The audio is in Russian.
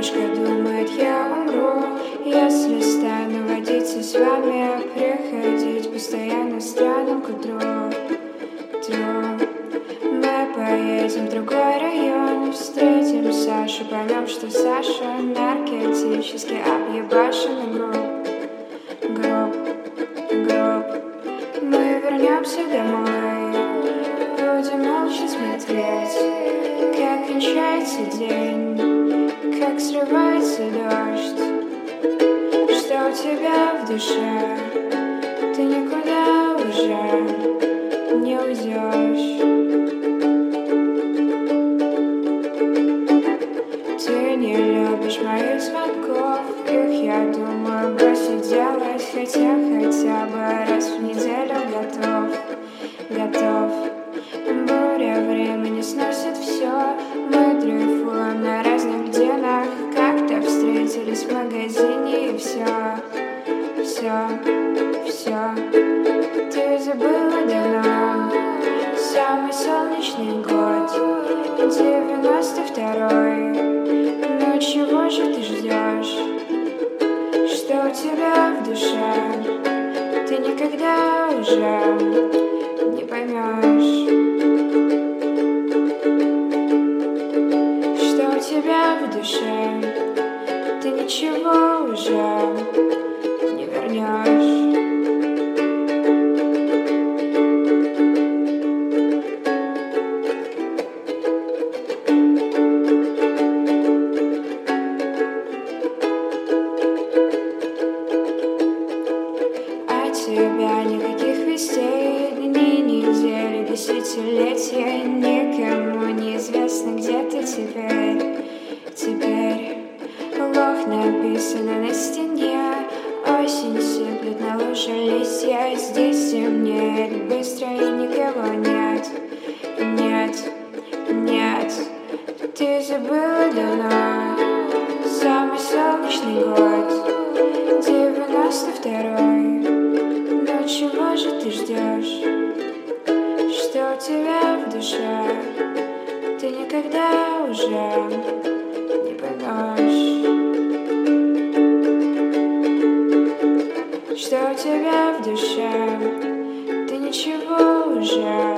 бабушка думает, я умру, если стану водиться с вами, приходить постоянно странам к утру. Мы поедем в другой район, встретим Сашу, поймем, что Саша наркотически объебашенный гроб. Мы вернемся домой, будем молча смотреть, как кончается день, как срывается дождь. Что у тебя в душе? Ты никуда уже не уйдешь. Ты не любишь моих звонков, их, я думаю, бросить делать, хотя бы раз в неделю готов. Буря времени сносит все, мы дрейфуем на разных делах, как-то встретились в магазине и все. Ты забыла давно самый солнечный год, 92-й. Ну чего же ты ждешь? Что у тебя в душе? Ты никогда уже не поймешь. Что у тебя в душе? Ты ничего уже не вернешь. Тебя никаких вестей, дни, недели, десятилетия, никому неизвестно, где ты теперь. Ложь написана на стене, осень сыплет на луже листья, здесь темнеет быстро и никого нет. Ты забыла давно самый солнечный год, 92-й. Чего же ты ждешь? Что у тебя в душе? Ты никогда уже не поймешь. Что у тебя в душе? Ты ничего уже